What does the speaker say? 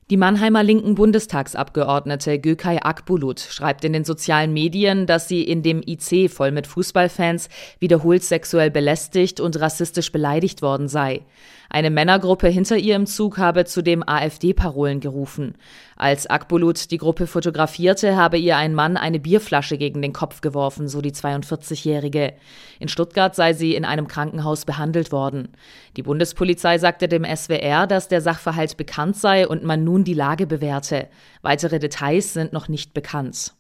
Die Mannheimer linken Bundestagsabgeordnete Gökay Akbulut schreibt in den sozialen Medien, dass sie in dem IC voll mit Fußballfans wiederholt sexuell belästigt und rassistisch beleidigt worden sei. Eine Männergruppe hinter ihr im Zug habe zudem AfD-Parolen gerufen. Als Akbulut die Gruppe fotografierte, habe ihr ein Mann eine Bierflasche gegen den Kopf geworfen, so die 42-Jährige. In Stuttgart sei sie in einem Krankenhaus behandelt worden. Die Bundespolizei sagte dem SWR, dass der Sachverhalt bekannt sei und man nun die Lage bewerte. Weitere Details sind noch nicht bekannt.